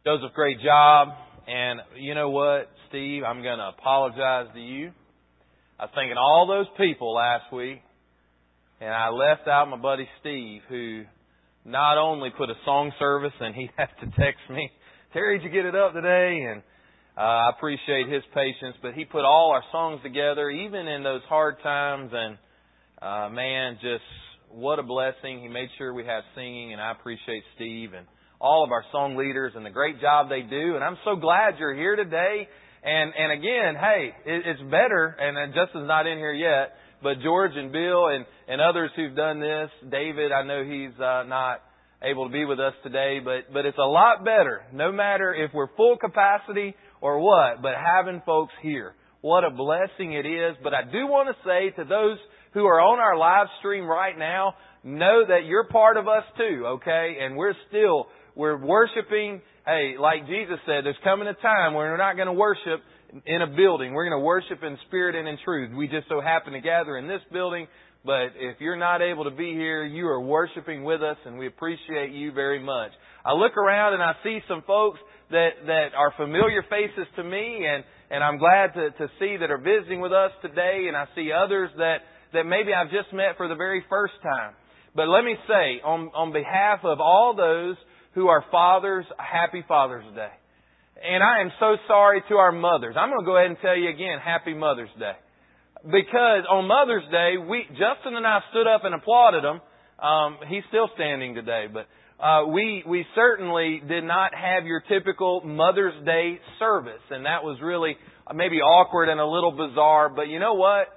Joseph, great job. And you know what, Steve? I'm going to apologize to you. I was thinking all those people last week, and I left out my buddy Steve, who not only put a song service, and he had to text me, Terry, did you get it up today? And I appreciate his patience, but he put all our songs together, even in those hard times, and man, just what a blessing. He made sure we have singing, and I appreciate Steve and all of our song leaders and the great job they do. And I'm so glad you're here today. And again, hey, it's better, and Justin's not in here yet, but George and Bill and others who've done this, David, I know he's not able to be with us today, but it's a lot better, no matter if we're full capacity or what, but having folks here. What a blessing it is. But I do want to say to those who are on our live stream right now, know that you're part of us too, okay? And we're worshiping. Hey, like Jesus said, there's coming a time when we're not going to worship in a building. We're going to worship in spirit and in truth. We just so happen to gather in this building. But if you're not able to be here, you are worshiping with us, and we appreciate you very much. I look around and I see some folks that are familiar faces to me, and I'm glad to see that are visiting with us today. And I see others that maybe I've just met for the very first time. But let me say, on behalf of all those who are fathers, Happy Father's Day. And I am so sorry to our mothers. I'm going to go ahead and tell you again, Happy Mother's Day. Because on Mother's Day, Justin and I stood up and applauded him. He's still standing today, but we certainly did not have your typical Mother's Day service, and that was really maybe awkward and a little bizarre. But you know what?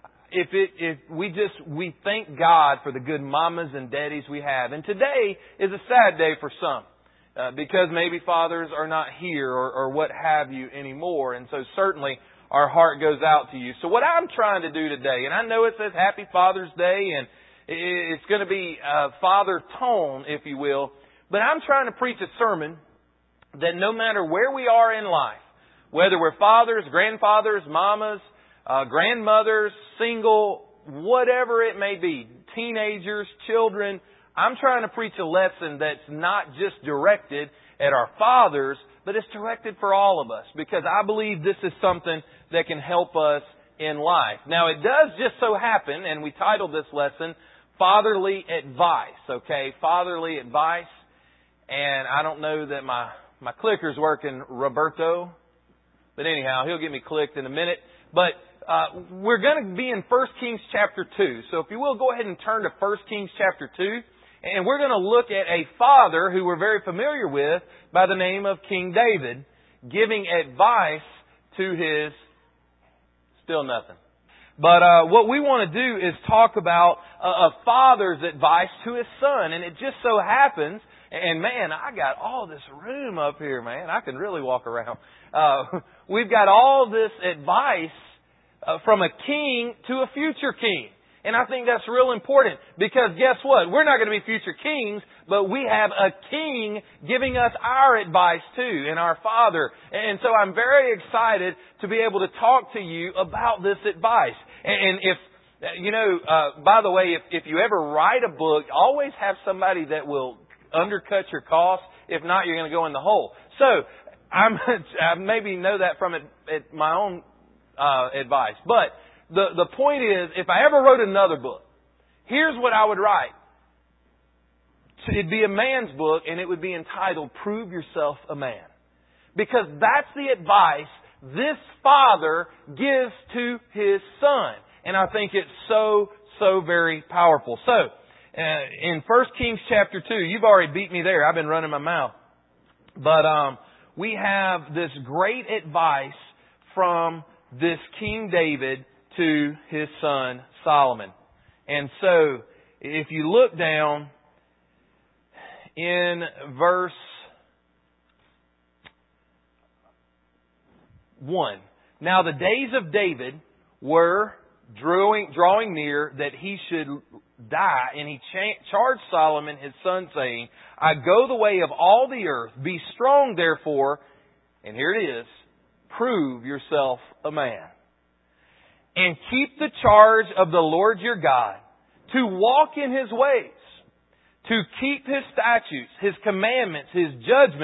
We thank God for the good mamas and daddies we have, and today is a sad day for some because maybe fathers are not here or what have you anymore, and so certainly our heart goes out to you. So what I'm trying to do today, and I know it says Happy Father's Day, and it's going to be father tone, if you will, but I'm trying to preach a sermon that no matter where we are in life, whether we're fathers, grandfathers, mamas, grandmothers, single, whatever it may be, teenagers, children, I'm trying to preach a lesson that's not just directed at our fathers, but it's directed for all of us, because I believe this is something that can help us in life. Now, it does just so happen, and we titled this lesson, Fatherly Advice, okay? Fatherly Advice. And I don't know that my clicker's working, Roberto. But anyhow, he'll get me clicked in a minute. But we're going to be in 1 Kings chapter 2. So if you will, go ahead and turn to 1 Kings chapter 2. And we're going to look at a father who we're very familiar with by the name of King David, giving advice to his... Still nothing. But what we want to do is talk about a father's advice to his son. And it just so happens, and man, I got all this room up here, man. I can really walk around. We've got all this advice from a king to a future king. And I think that's real important, because guess what? We're not going to be future kings, but we have a king giving us our advice too, and our father. And so I'm very excited to be able to talk to you about this advice. And if, by the way, if you ever write a book, always have somebody that will undercut your costs. If not, you're going to go in the hole. So I maybe know that from my own advice. But the point is, if I ever wrote another book, here's what I would write. It'd be a man's book, and it would be entitled, Prove Yourself a Man. Because that's the advice this father gives to his son. And I think it's so very powerful. So, in 1 Kings chapter 2, you've already beat me there. I've been running my mouth. But we have this great advice from this King David to his son Solomon. And so, if you look down in verse 1. Now the days of David were drawing near that he should die, and he charged Solomon his son, saying, I go the way of all the earth. Be strong, therefore, and here it is, prove yourself a man. And keep the charge of the Lord your God, to walk in His ways, to keep His statutes, His commandments, His judgments,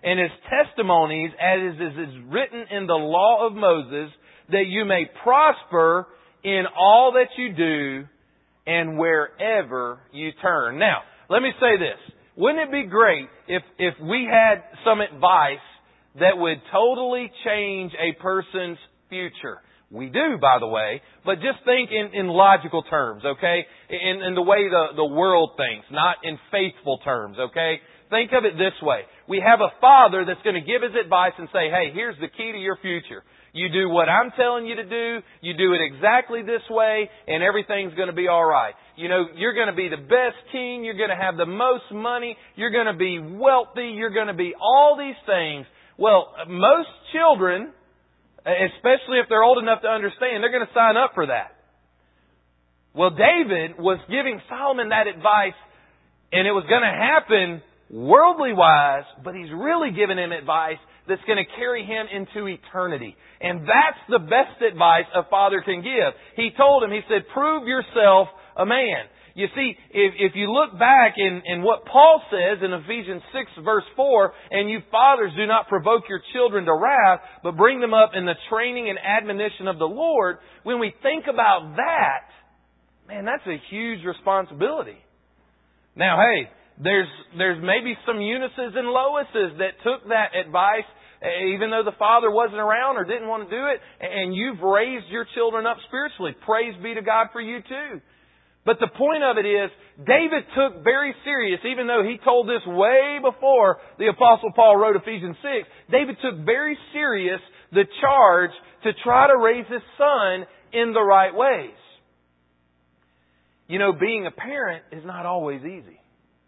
and His testimonies as is written in the law of Moses, that you may prosper in all that you do and wherever you turn. Now, let me say this. Wouldn't it be great if we had some advice that would totally change a person's future? We do, by the way, but just think in logical terms, okay? In the way the world thinks, not in faithful terms, okay? Think of it this way. We have a father that's going to give his advice and say, hey, here's the key to your future. You do what I'm telling you to do, you do it exactly this way, and everything's going to be all right. You know, you're going to be the best king, you're going to have the most money, you're going to be wealthy, you're going to be all these things. Well, most children, especially if they're old enough to understand, they're going to sign up for that. Well, David was giving Solomon that advice, and it was going to happen worldly wise, but he's really giving him advice that's going to carry him into eternity. And that's the best advice a father can give. He told him, he said, prove yourself a man. You see, if you look back in what Paul says in Ephesians 6 verse 4, and you fathers do not provoke your children to wrath, but bring them up in the training and admonition of the Lord, when we think about that, man, that's a huge responsibility. Now, hey, there's maybe some Eunices and Loises that took that advice, even though the father wasn't around or didn't want to do it, and you've raised your children up spiritually. Praise be to God for you too. But the point of it is, David took very serious, even though he told this way before the Apostle Paul wrote Ephesians 6, David took very serious the charge to try to raise his son in the right ways. You know, being a parent is not always easy.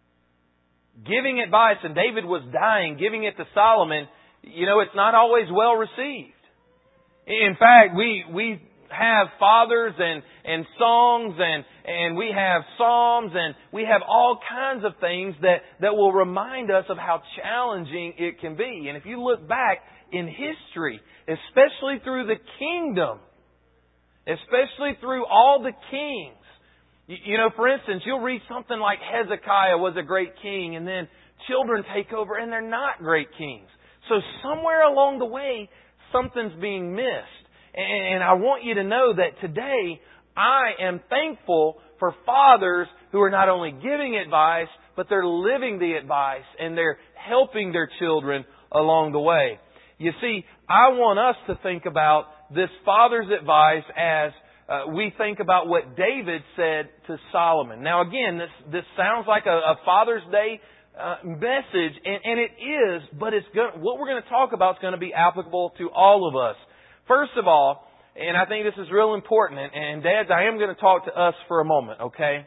Giving advice, and David was dying, giving it to Solomon, you know, it's not always well received. In fact, we have fathers and songs and we have psalms and we have all kinds of things that will remind us of how challenging it can be. And if you look back in history, especially through the kingdom, especially through all the kings, you know, for instance, you'll read something like Hezekiah was a great king, and then children take over and they're not great kings. So somewhere along the way, something's being missed. And I want you to know that today, I am thankful for fathers who are not only giving advice, but they're living the advice and they're helping their children along the way. You see, I want us to think about this father's advice as we think about what David said to Solomon. Now again, this sounds like a Father's Day message, and it is, but what we're going to talk about is going to be applicable to all of us. First of all, and I think this is real important, and Dads, I am going to talk to us for a moment, okay?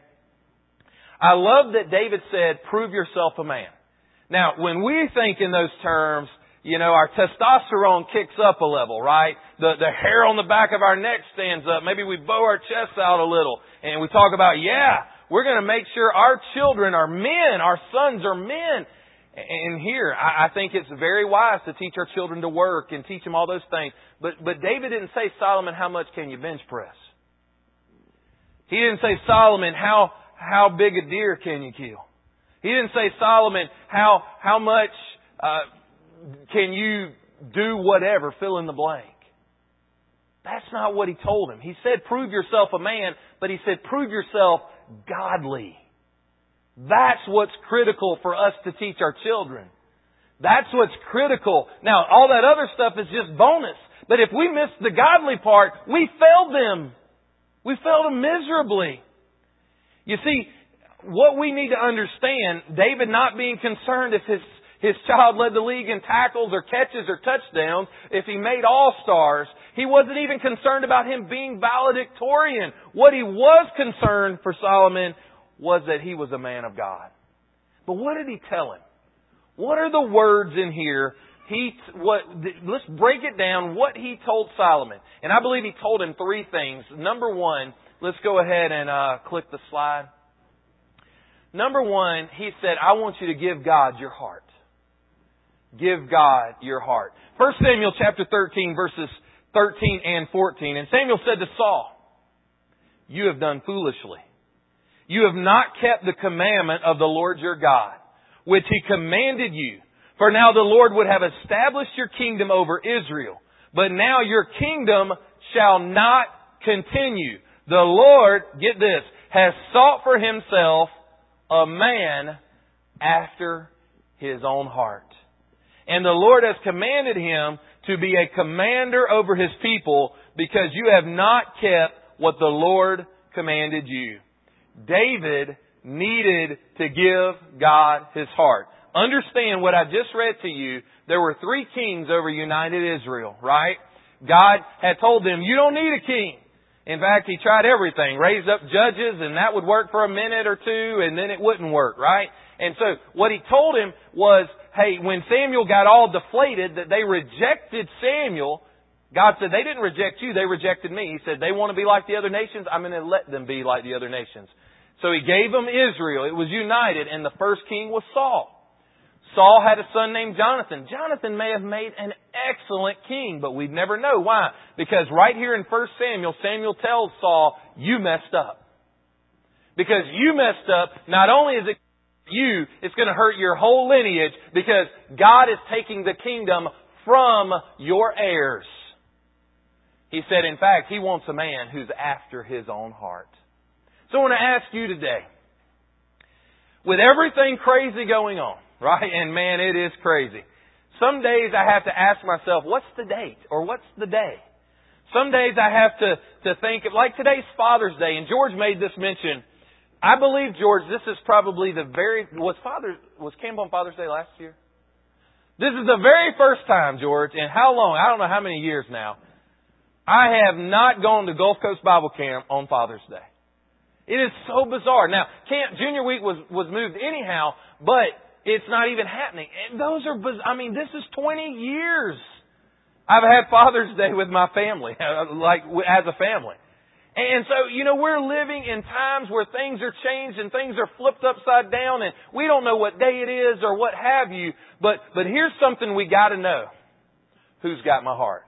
I love that David said, prove yourself a man. Now, when we think in those terms, you know, our testosterone kicks up a level, right? The hair on the back of our neck stands up. Maybe we bow our chests out a little. And we talk about, we're going to make sure our children are men. Our sons are men. And here, I think it's very wise to teach our children to work and teach them all those things. But David didn't say, Solomon, how much can you bench press? He didn't say, Solomon, how big a deer can you kill? He didn't say, Solomon, how much can you do whatever, fill in the blank. That's not what he told him. He said, prove yourself a man, but he said, prove yourself godly. That's what's critical for us to teach our children. That's what's critical. Now, all that other stuff is just bonus. But if we miss the godly part, we failed them. We failed them miserably. You see, what we need to understand, David not being concerned if his child led the league in tackles or catches or touchdowns, if he made all-stars, he wasn't even concerned about him being valedictorian. What he was concerned for Solomon was that he was a man of God. But what did he tell him? What are the words in here? Let's break it down, what he told Solomon. And I believe he told him three things. Number one, let's go ahead and click the slide. Number one, he said, I want you to give God your heart. Give God your heart. 1 Samuel chapter 13, verses 13 and 14. And Samuel said to Saul, you have done foolishly. You have not kept the commandment of the Lord your God, which He commanded you. For now the Lord would have established your kingdom over Israel. But now your kingdom shall not continue. The Lord, get this, has sought for Himself a man after His own heart. And the Lord has commanded him to be a commander over His people because you have not kept what the Lord commanded you. David needed to give God his heart. Understand what I just read to you. There were 3 kings over united Israel, right? God had told them, you don't need a king. In fact, He tried everything. Raised up judges, and that would work for a minute or two, and then it wouldn't work, right? And so what He told him was, hey, when Samuel got all deflated that they rejected Samuel, God said, they didn't reject you, they rejected me. He said, they want to be like the other nations, I'm going to let them be like the other nations. So He gave them Israel. It was united, and the first king was Saul. Saul had a son named Jonathan. Jonathan may have made an excellent king, but we'd never know. Why? Because right here in 1 Samuel, Samuel tells Saul, you messed up. Because you messed up, not only is it you, it's going to hurt your whole lineage because God is taking the kingdom from your heirs. He said, in fact, He wants a man who's after His own heart. So I want to ask you today, with everything crazy going on, right? And man, it is crazy. Some days I have to ask myself, what's the date? Or what's the day? Some days I have to think of, like today's Father's Day, and George made this mention. I believe, George, this is probably was Camp on Father's Day last year? This is the very first time, George, in how long? I don't know how many years now. I have not gone to Gulf Coast Bible Camp on Father's Day. It is so bizarre. Now, Junior Week was moved anyhow, but it's not even happening. And those are, this is 20 years I've had Father's Day with my family, like as a family. And so, we're living in times where things are changed and things are flipped upside down and we don't know what day it is or what have you. But here's something we got to know. Who's got my heart?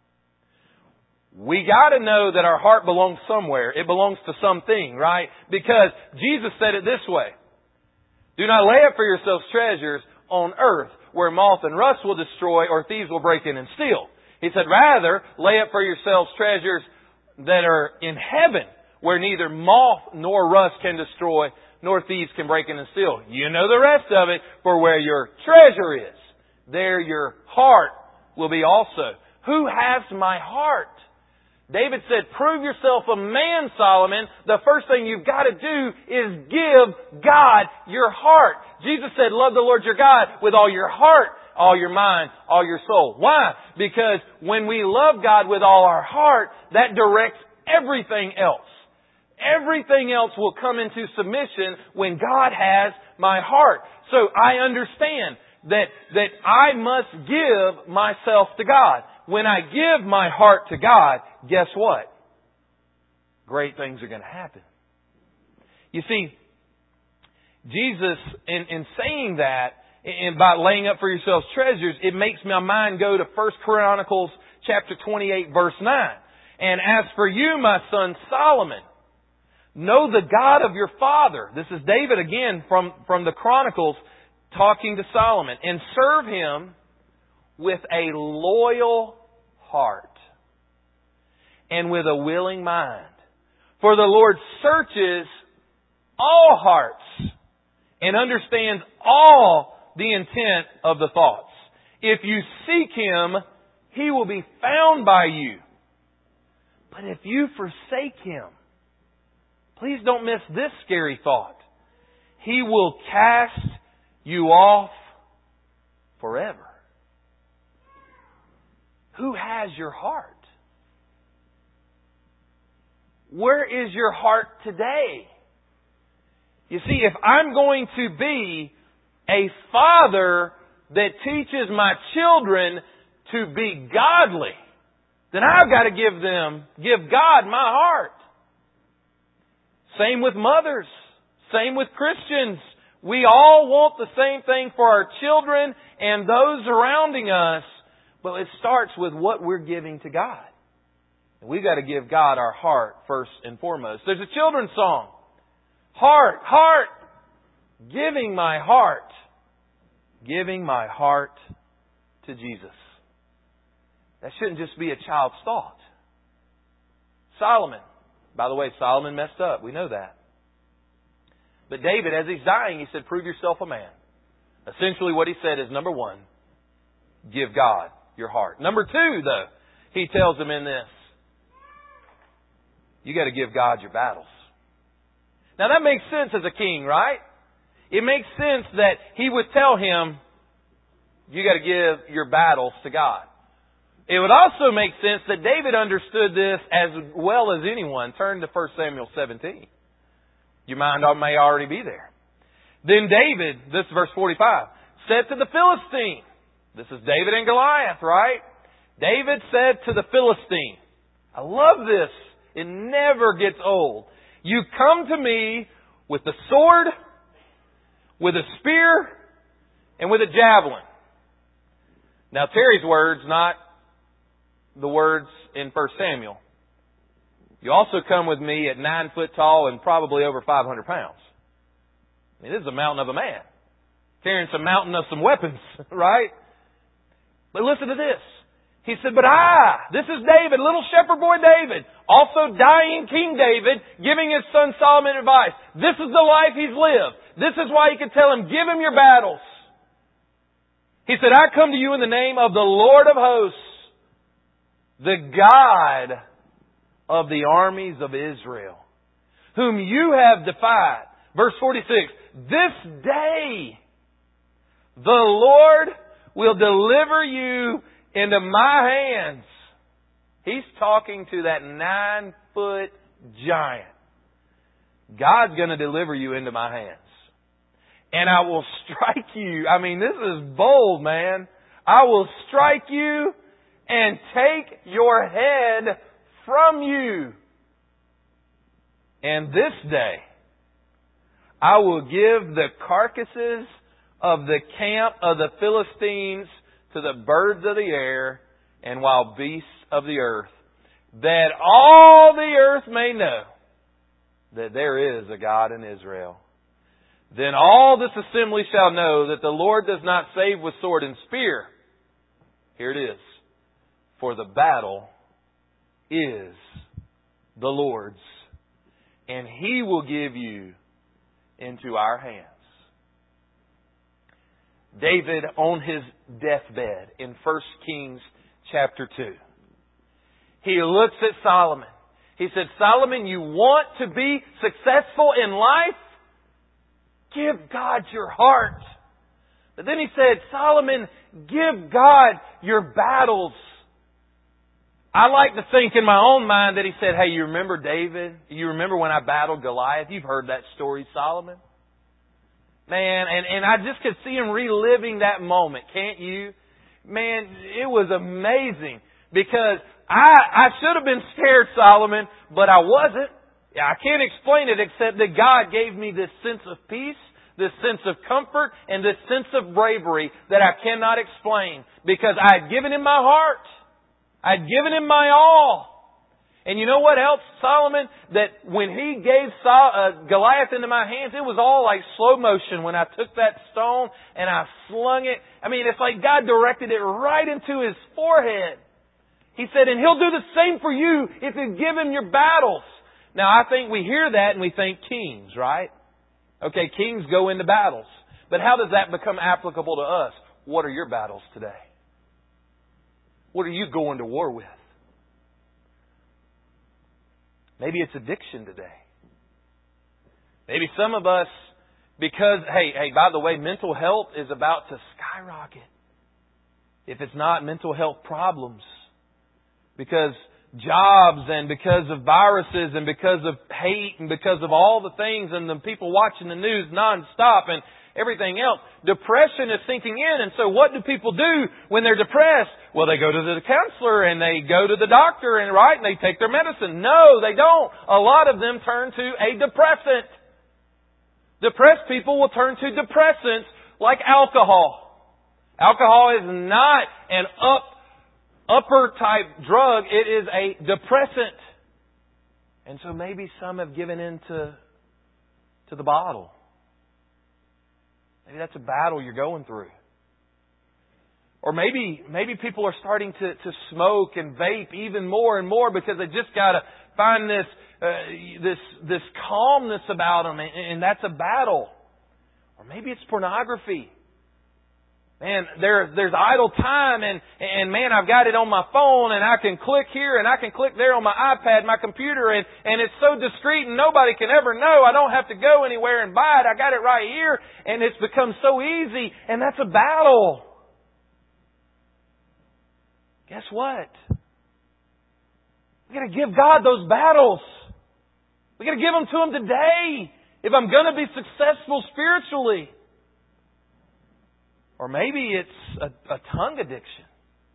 We got to know that our heart belongs somewhere. It belongs to something, right? Because Jesus said it this way. Do not lay up for yourselves treasures on earth where moth and rust will destroy or thieves will break in and steal. He said, rather, lay up for yourselves treasures that are in heaven where neither moth nor rust can destroy nor thieves can break in and steal. You know the rest of it. For where your treasure is, there your heart will be also. Who has my heart? David said, prove yourself a man, Solomon. The first thing you've got to do is give God your heart. Jesus said, love the Lord your God with all your heart, all your mind, all your soul. Why? Because when we love God with all our heart, that directs everything else. Everything else will come into submission when God has my heart. So I understand that I must give myself to God. When I give my heart to God, guess what? Great things are going to happen. You see, Jesus, in saying that, about laying up for yourselves treasures, it makes my mind go to 1 Chronicles chapter 28, verse 9. And as for you, my son Solomon, know the God of your father. This is David again from the Chronicles talking to Solomon. And serve Him with a loyal heart and with a willing mind. For the Lord searches all hearts and understands all the intent of the thoughts. If you seek Him, He will be found by you. But if you forsake Him, please don't miss this scary thought. He will cast you off forever. Who has your heart? Where is your heart today? You see, if I'm going to be a father that teaches my children to be godly, then I've got to give God my heart. Same with mothers. Same with Christians. We all want the same thing for our children and those surrounding us. But it starts with what we're giving to God. And we've got to give God our heart first and foremost. There's a children's song. Heart, heart, giving my heart. Giving my heart to Jesus. That shouldn't just be a child's thought. Solomon. By the way, Solomon messed up. We know that. But David, as he's dying, he said, prove yourself a man. Essentially what he said is, number one, give God your heart. Number two, though, he tells him in this, you got to give God your battles. Now that makes sense as a king, right? It makes sense that he would tell him, you got to give your battles to God. It would also make sense that David understood this as well as anyone. Turn to 1 Samuel 17. Your mind may already be there. Then David, this is verse 45, said to the Philistine, this is David and Goliath, right? David said to the Philistine, I love this. It never gets old. You come to me with the sword, with a spear, and with a javelin. Now Terry's words, not the words in 1 Samuel. You also come with me at 9 foot tall and probably over 500 pounds. I mean, this is a mountain of a man. Carrying some mountain of some weapons, right? But listen to this. He said, but this is David, little shepherd boy David, also dying King David, giving his son Solomon advice. This is the life he's lived. This is why he could tell him, give him your battles. He said, I come to you in the name of the Lord of hosts, the God of the armies of Israel, whom you have defied. Verse 46, this day the Lord will deliver you into my hands. He's talking to that 9-foot giant. God's going to deliver you into my hands. And I will strike you. I mean, this is bold, man. I will strike you and take your head from you. And this day, I will give the carcasses of the camp of the Philistines to the birds of the air and wild beasts of the earth, that all the earth may know that there is a God in Israel. Then all this assembly shall know that the Lord does not save with sword and spear. Here it is. For the battle is the Lord's, and He will give you into our hands. David on his deathbed in 1 Kings chapter 2. He looks at Solomon. He said, Solomon, you want to be successful in life? Give God your heart. But then he said, Solomon, give God your battles. I like to think in my own mind that he said, hey, you remember David? You remember when I battled Goliath? You've heard that story, Solomon. Man, and I just could see him reliving that moment, can't you? Man, it was amazing because I should have been scared, Solomon, but I wasn't. I can't explain it except that God gave me this sense of peace, this sense of comfort, and this sense of bravery that I cannot explain because I had given Him my heart. I had given Him my all. And you know what else, Solomon? That when he gave Goliath into my hands, it was all like slow motion when I took that stone and I slung it. I mean, it's like God directed it right into his forehead. He said, and He'll do the same for you if you give Him your battles. Now, I think we hear that and we think kings, right? Okay, kings go into battles. But how does that become applicable to us? What are your battles today? What are you going to war with? Maybe it's addiction today. Maybe some of us, because, hey, by the way, mental health is about to skyrocket. If it's not mental health problems. Because jobs and because of viruses and because of hate and because of all the things and the people watching the news nonstop and everything else. Depression is sinking in. And so what do people do when they're depressed? Well, they go to the counselor and they go to the doctor and they take their medicine. No, they don't. A lot of them turn to a depressant. Depressed people will turn to depressants like alcohol. Alcohol is not an upper type drug. It is a depressant. And so maybe some have given in to the bottle. Maybe that's a battle you're going through. Or maybe people are starting to smoke and vape even more and more because they just got to find this calmness about them, and that's a battle. Or maybe it's pornography. Man, there's idle time, and man, I've got it on my phone, and I can click here, and I can click there on my iPad, my computer, and it's so discreet, and nobody can ever know. I don't have to go anywhere and buy it. I got it right here, and it's become so easy, and that's a battle. Guess what? We got to give God those battles. We got to give them to Him today if I'm going to be successful spiritually. Or maybe it's a tongue addiction.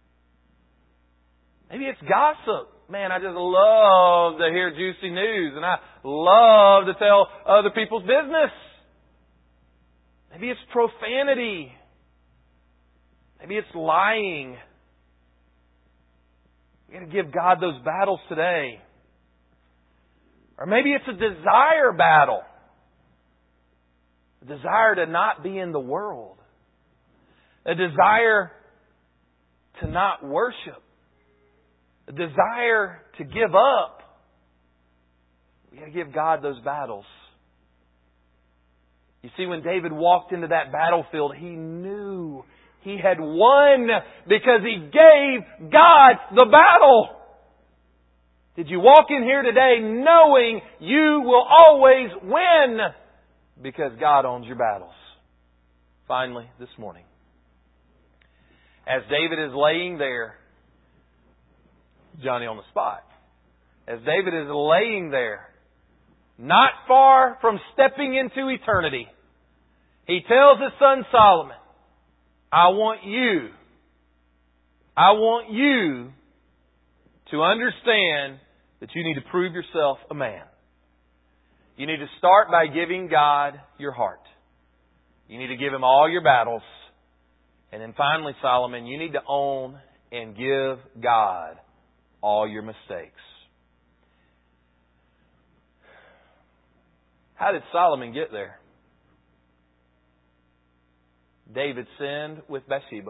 Maybe it's gossip. Man, I just love to hear juicy news, and I love to tell other people's business. Maybe it's profanity. Maybe it's lying. We've got to give God those battles today. Or maybe it's a desire battle. A desire to not be in the world. A desire to not worship. A desire to give up. We've got to give God those battles. You see, when David walked into that battlefield, he knew he had won because he gave God the battle. Did you walk in here today knowing you will always win because God owns your battles? Finally, this morning, as David is laying there, Johnny on the spot, as David is laying there, not far from stepping into eternity, he tells his son Solomon, I want you to understand that you need to prove yourself a man. You need to start by giving God your heart. You need to give Him all your battles. And then finally, Solomon, you need to own and give God all your mistakes. How did Solomon get there? David sinned with Bathsheba.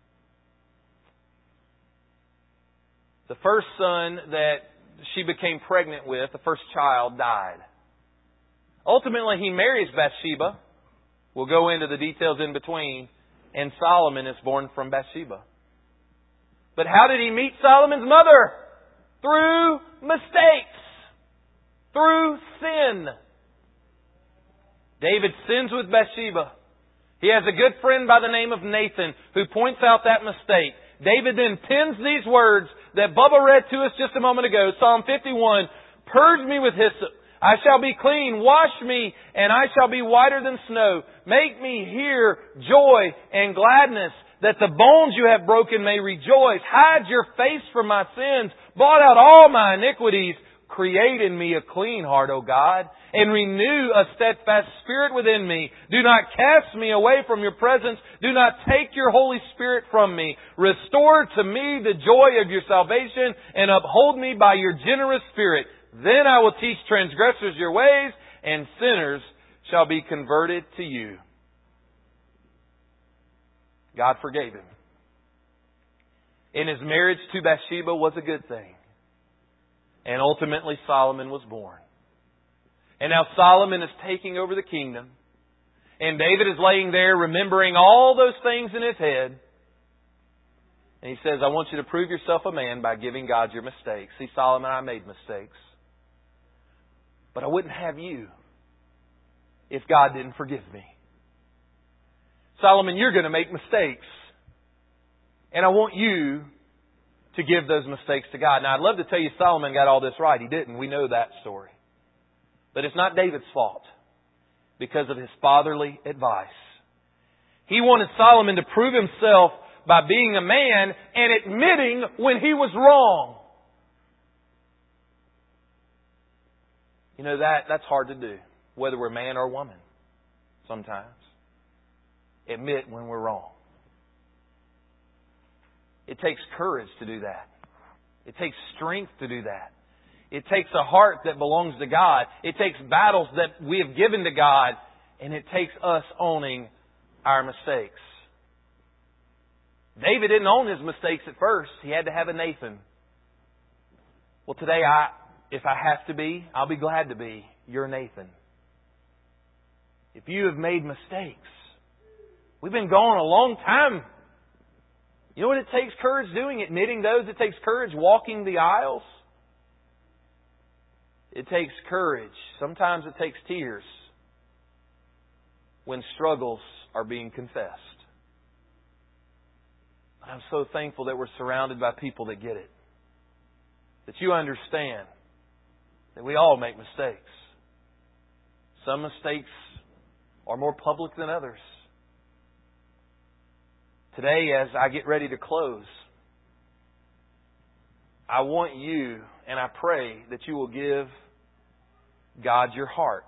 The first son that she became pregnant with, the first child, died. Ultimately, he marries Bathsheba. We'll go into the details in between. And Solomon is born from Bathsheba. But how did he meet Solomon's mother? Through mistakes. Through sin. David sins with Bathsheba. He has a good friend by the name of Nathan who points out that mistake. David then pens these words that Bubba read to us just a moment ago. Psalm 51, Purge me with hyssop. I shall be clean. Wash me, and I shall be whiter than snow. Make me hear joy and gladness, that the bones you have broken may rejoice. Hide your face from my sins. Blot out all my iniquities. Create in me a clean heart, O God, and renew a steadfast spirit within me. Do not cast me away from your presence. Do not take your Holy Spirit from me. Restore to me the joy of your salvation, and uphold me by your generous spirit. Then I will teach transgressors your ways, and sinners shall be converted to you. God forgave him. And his marriage to Bathsheba was a good thing. And ultimately Solomon was born. And now Solomon is taking over the kingdom. And David is laying there remembering all those things in his head. And he says, I want you to prove yourself a man by giving God your mistakes. See, Solomon, I made mistakes. But I wouldn't have you if God didn't forgive me. Solomon, you're going to make mistakes. And I want you to give those mistakes to God. Now, I'd love to tell you Solomon got all this right. He didn't. We know that story. But it's not David's fault because of his fatherly advice. He wanted Solomon to prove himself by being a man and admitting when he was wrong. You know, that's hard to do, whether we're man or woman, sometimes. Admit when we're wrong. It takes courage to do that. It takes strength to do that. It takes a heart that belongs to God. It takes battles that we have given to God. And it takes us owning our mistakes. David didn't own his mistakes at first. He had to have a Nathan. Well, today, if I have to be, I'll be glad to be your Nathan. If you have made mistakes, we've been gone a long time. You know what it takes courage doing? Admitting those. It takes courage walking the aisles. It takes courage. Sometimes it takes tears when struggles are being confessed. I'm so thankful that we're surrounded by people that get it. That you understand that we all make mistakes. Some mistakes are more public than others. Today, as I get ready to close, I want you, and I pray that you will give God your heart.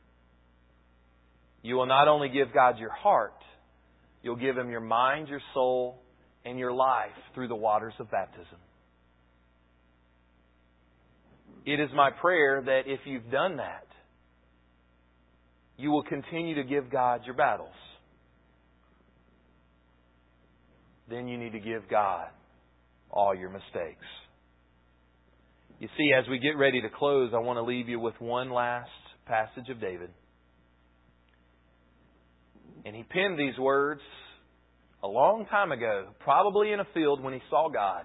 You will not only give God your heart, you'll give Him your mind, your soul, and your life through the waters of baptism. It is my prayer that if you've done that, you will continue to give God your battles. Then you need to give God all your mistakes. You see, as we get ready to close, I want to leave you with one last passage of David. And he penned these words a long time ago, probably in a field when he saw God.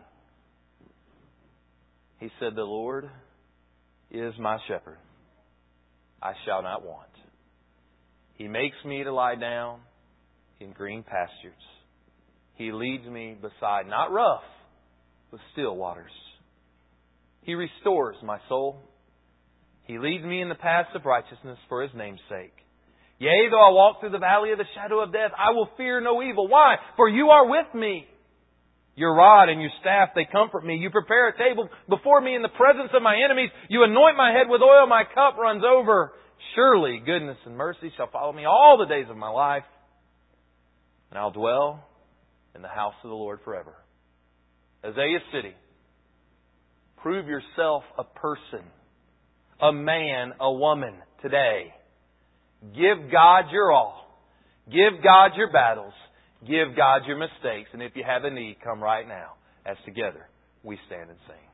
He said, "The Lord is my shepherd. I shall not want. He makes me to lie down in green pastures. He leads me beside not rough, but still waters. He restores my soul. He leads me in the paths of righteousness for His name's sake. Yea, though I walk through the valley of the shadow of death, I will fear no evil." Why? For You are with me. Your rod and your staff, they comfort me. You prepare a table before me in the presence of my enemies. You anoint my head with oil. My cup runs over. Surely goodness and mercy shall follow me all the days of my life. And I'll dwell in the house of the Lord forever. Isaiah City, prove yourself a person, a man, a woman today. Give God your all. Give God your battles. Give God your mistakes. And if you have a need, come right now as together we stand and sing.